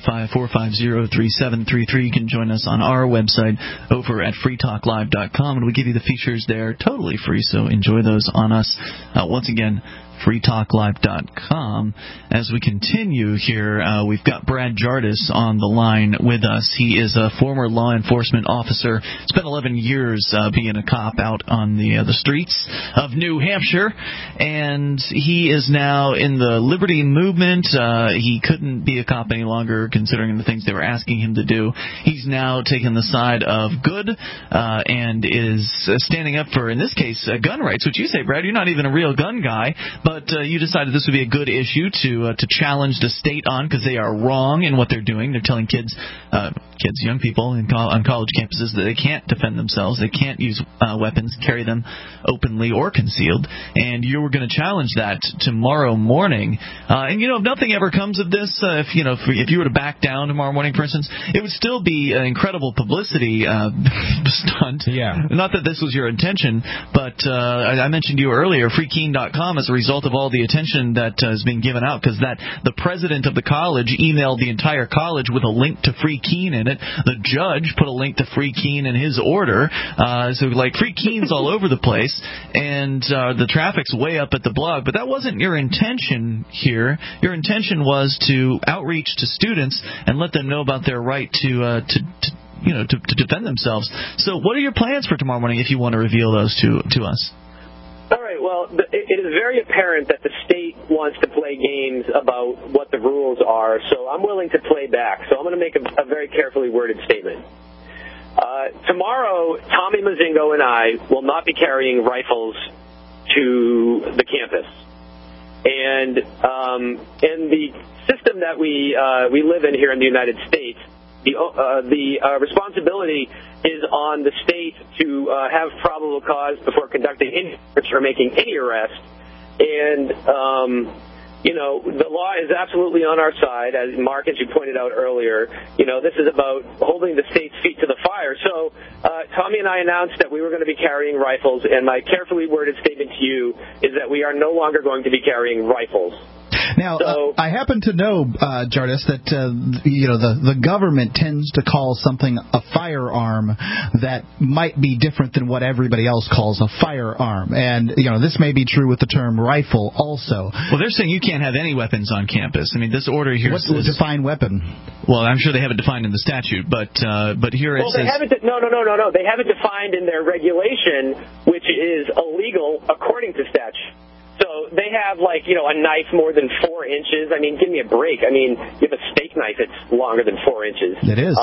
1-855-450-3733. You can join us on our website over at freetalklive.com, and we give you the features there totally free, so enjoy those on us. Once again, freetalklive.com. As we continue here, we've got Brad Jardis on the line with us. He is a former law enforcement officer. Spent 11 years being a cop out on the streets of New Hampshire, and he is now in the liberty movement. He couldn't be a cop any longer, considering the things they were asking him to do. He's now taken the side of good and is standing up for, in this case, gun rights, which you say, Brad, you're not even a real gun guy. But you decided this would be a good issue to challenge the state on, because they are wrong in what they're doing. They're telling kids, young people on college campuses that they can't defend themselves. They can't use weapons, carry them openly or concealed. And you were going to challenge that tomorrow morning. And if nothing ever comes of this, if you were to back down tomorrow morning, for instance, it would still be an incredible publicity stunt.
Yeah.
Not that this was your intention, but I mentioned to you earlier, freekeen.com, as a result of all the attention that is being given out, because the president of the college emailed the entire college with a link to Free Keene in it. The judge put a link to Free Keene in his order. So Free Keene's all over the place, and the traffic's way up at the blog. But that wasn't your intention here. Your intention was to outreach to students and let them know about their right to defend themselves. So what are your plans for tomorrow morning, if you want to reveal those to us?
All right, well, it is very apparent that the state wants to play games about what the rules are, so I'm willing to play back. So I'm going to make a very carefully worded statement. Tomorrow, Tommy Mazingo and I will not be carrying rifles to the campus. And in the system that we live in here in the United States, the responsibility is on the state to have probable cause before conducting any search or making any arrest. And, the law is absolutely on our side. As Mark, as you pointed out earlier, this is about holding the state's feet to the fire. So Tommy and I announced that we were going to be carrying rifles, and my carefully worded statement to you is that we are no longer going to be carrying rifles.
Now, I happen to know, Jardis, that the government tends to call something a firearm that might be different than what everybody else calls a firearm, and this may be true with the term rifle also.
Well, they're saying you can't have any weapons on campus. I mean, this order here
says... What's the defined weapon?
Well, I'm sure they have it defined in the statute, but here it says...
No. They have it defined in their regulation, which is illegal according to statute. So they have, a knife more than 4 inches. I mean, give me a break. I mean, you have a steak knife that's longer than 4 inches.
It is.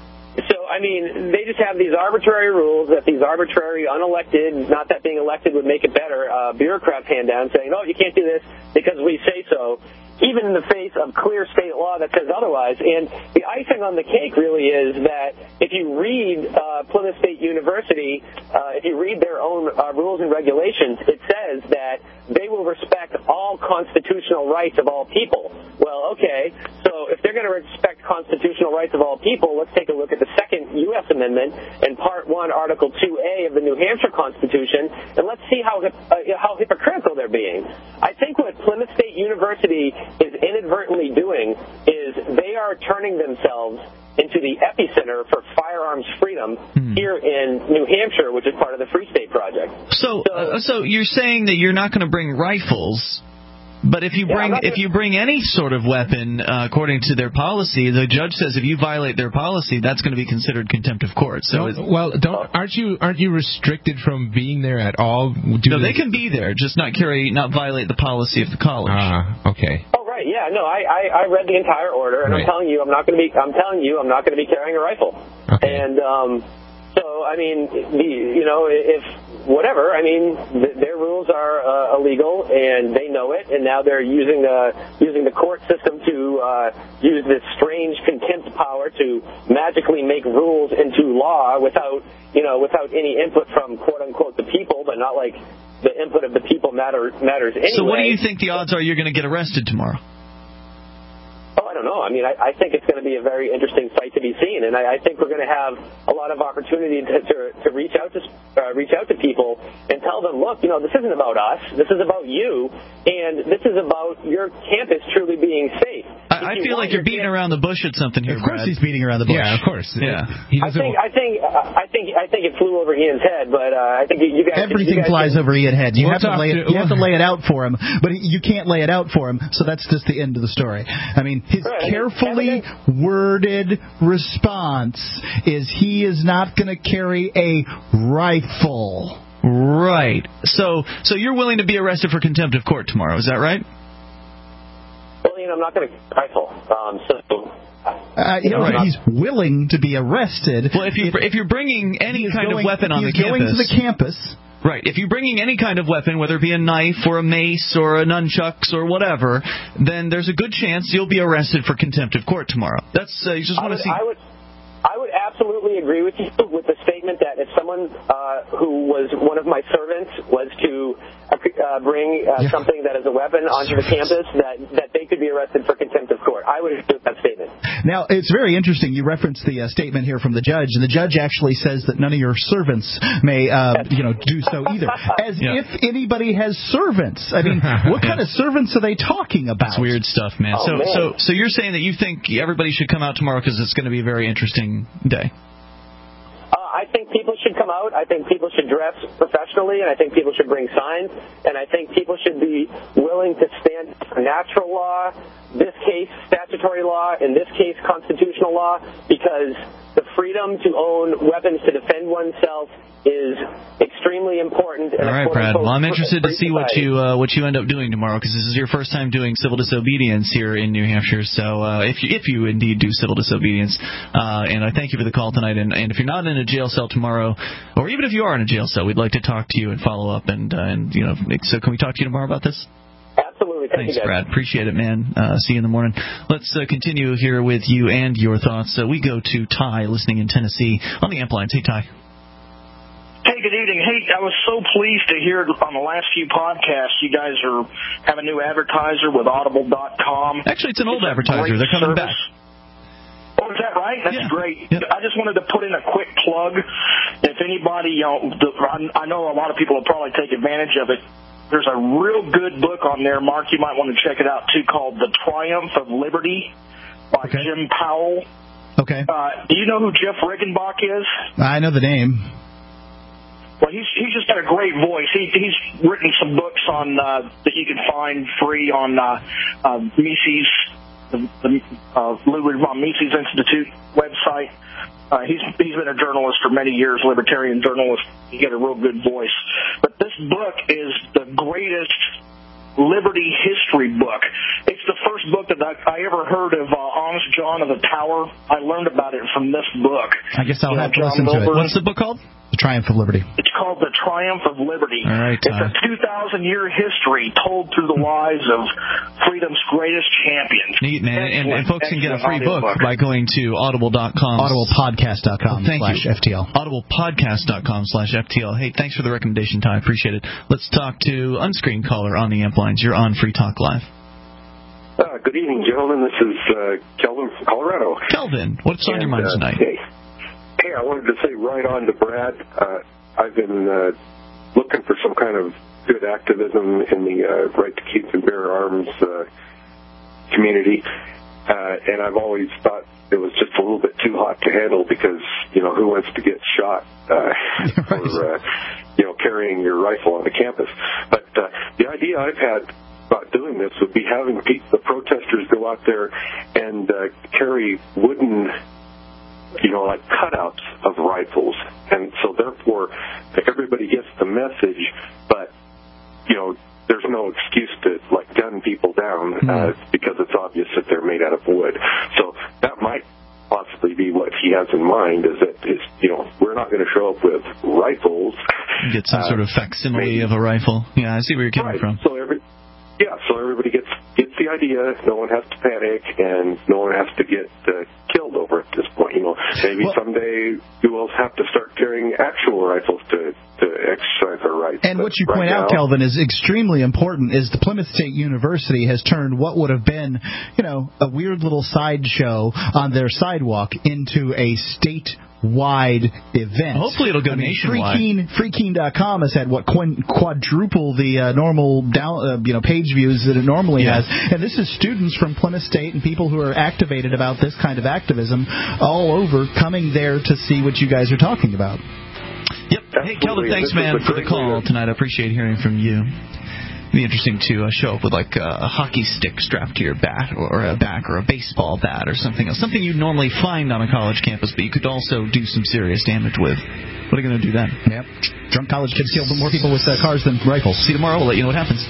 They just have these arbitrary rules that these arbitrary, unelected, not that being elected would make it better, bureaucrats hand down saying, you can't do this because we say so, even in the face of clear state law that says otherwise. And the icing on the cake really is that if you read Plymouth State University, if you read their own rules and regulations, it says that they will respect all constitutional rights of all people. Well, okay, so if they're going to respect constitutional rights of all people, let's take a look at the second U.S. Amendment and Part 1, Article 2A of the New Hampshire Constitution, and let's see how hypocritical they're being. I think what Plymouth State University is inadvertently doing is they are turning themselves into the epicenter for firearms freedom here in New Hampshire, which is part of the Free State Project.
So you're saying that you're not going to bring rifles, but if you bring any sort of weapon, according to their policy, the judge says if you violate their policy, that's going to be considered contempt of court. So
aren't you restricted from being there at all?
They can be there, just not violate the policy of the college.
Okay.
Oh, right. Yeah. No, I read the entire order, and I'm telling you, I'm not going to be carrying a rifle.
Okay.
And so, I mean, if whatever, I mean, their rules are illegal, and they know it, and now they're using the court system to use this strange contempt power to magically make rules into law without any input from quote unquote the people, but not like the input of the people matters anyway.
So what do you think the odds are you're going to get arrested tomorrow?
Oh, I don't know. I mean, I think it's going to be a very interesting sight to be seen, and I think we're going to have a lot of opportunity to reach out to people and tell them, look, this isn't about us. This is about you, and this is about your campus truly being safe.
I feel like you're beating around the bush at something here.
Of course, he's beating around the bush.
Yeah, of course.
Yeah.
I think it flew over Ian's head, but I think you guys.
Everything flies over Ian's head. You have to lay it out for him, but you can't lay it out for him. So that's just the end of the story. I mean, his carefully worded response is he is not going to carry a rifle.
Right. So you're willing to be arrested for contempt of court tomorrow? Is that right?
Well, I'm not going to rifle.
He's willing to be arrested.
Well, if you're bringing any kind of weapon on the campus,
going to the campus.
Right. If you're bringing any kind of weapon, whether it be a knife or a mace or a nunchucks or whatever, then there's a good chance you'll be arrested for contempt of court tomorrow. That's you just want to see.
I would absolutely agree with you with the statement that if someone who was one of my servants was to bring something that is a weapon onto the campus, that they could be arrested for contempt of court. I would agree with that statement.
Now, it's very interesting. You referenced the statement here from the judge, and the judge actually says that none of your servants may, do so either. As if anybody has servants. I mean, what kind of servants are they talking about?
It's weird stuff, man.
Man.
So you're saying that you think everybody should come out tomorrow because it's going to be a very interesting day?
I think people should come out. I think people should dress professionally, and I think people should bring signs, and I think people should be willing to stand for natural law, this case statutory law, in this case constitutional law, because the freedom to own weapons to defend oneself is extremely important.
All right, Brad. Well, I'm interested to see what you end up doing tomorrow, because this is your first time doing civil disobedience here in New Hampshire. So if you indeed do civil disobedience, and I thank you for the call tonight. And if you're not in a jail cell tomorrow, or even if you are in a jail cell, we'd like to talk to you and follow up. And so can we talk to you tomorrow about this?
Absolutely.
Thanks, Brad. Appreciate it, man. See you in the morning. Let's continue here with you and your thoughts. We go to Ty, listening in Tennessee on the Amp Lines. Hey, Ty.
Hey, good evening. Hey, I was so pleased to hear on the last few podcasts you guys have a new advertiser with Audible.com.
Actually, it's an old advertiser. They're coming back.
Oh, is that right? That's great. Yeah. I just wanted to put in a quick plug. If anybody, I know a lot of people will probably take advantage of it. there's a real good book on there, Mark. You might want to check it out too, called "The Triumph of Liberty" by Jim Powell.
Okay.
Do you know who Jeff Riggenbach is?
I know the name.
Well, he's just got a great voice. He's written some books on that you can find free on Mises, the Ludwig von Mises Institute website. He's been a journalist for many years, libertarian journalist. He got a real good voice. But this book is the greatest liberty history book. It's the first book that I ever heard of Honest John of the Tower. I learned about it from this book.
I guess I'll have to listen to it. What's the book called? The Triumph of Liberty.
It's called The Triumph of Liberty.
All right,
it's a 2,000-year history told through the lives of freedom's greatest champions.
Neat, man. And folks can get a free book by going to audible.com.
audiblepodcast.com/FTL.
audiblepodcast.com/FTL. Hey, thanks for the recommendation, Ty. Appreciate it. Let's talk to unscreened caller on the amp lines. You're on Free Talk Live.
Good evening, gentlemen. This is Kelvin from Colorado.
Kelvin, what's on your mind tonight?
Hey, I wanted to say right on to Brad. I've been looking for some kind of good activism in the right to keep and bear arms community, and I've always thought it was just a little bit too hot to handle because, who wants to get shot for, carrying your rifle on the campus? But the idea I've had about doing this would be having the protesters go out there and carry wooden, like cutouts of rifles. And so therefore everybody gets the message, but, there's no excuse to, gun people down because it's obvious that they're made out of wood. So that might possibly be what he has in mind, is that, we're not going to show up with rifles.
Get some sort of facsimile of a rifle. Yeah, I see where you're coming from.
So everybody gets the idea. No one has to panic, and no one has to get killed over at this point. Maybe someday we will have to start carrying actual rifles to exercise our rights.
And what you point out, Kelvin, is extremely important. Is the Plymouth State University has turned what would have been, a weird little sideshow on their sidewalk into a state-wide event.
Hopefully it'll go nationwide.
Freekeen.com has had quadruple the normal page views that it normally has, and this is students from Plymouth State and people who are activated about this kind of activism all over coming there to see what you guys are talking about.
Yep. Hey, Kelvin, thanks, man, for the call tonight. I appreciate hearing from you. It'd be interesting to show up with a hockey stick strapped to your back or a baseball bat or something else. Something you'd normally find on a college campus, but you could also do some serious damage with. What are you going to do then?
Yep. Drunk college kids kill more people with cars than rifles.
See you tomorrow. We'll let you know what happens.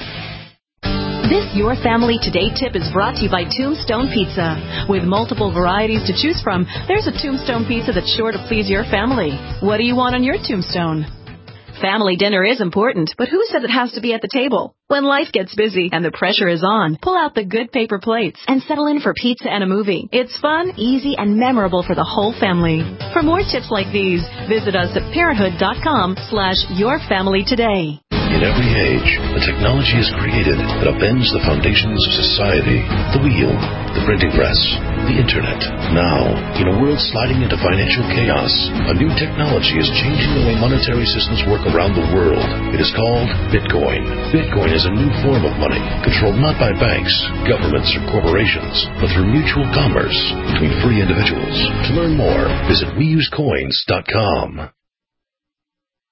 This Your Family Today tip is brought to you by Tombstone Pizza. With multiple varieties to choose from, there's a Tombstone Pizza that's sure to please your family. What do you want on your tombstone? Family dinner is important, but who says it has to be at the table? When life gets busy and the pressure is on, pull out the good paper plates and settle in for pizza and a movie. It's fun, easy, and memorable for the whole family. For more tips like these, visit us at parenthood.com/yourfamilytoday.
In every age, a technology is created that upends the foundations of society. The wheel, the printing press, the internet. Now, in a world sliding into financial chaos, a new technology is changing the way monetary systems work around the world. It is called Bitcoin. Bitcoin is a new form of money, controlled not by banks, governments, or corporations, but through mutual commerce between free individuals. To learn more, visit weusecoins.com.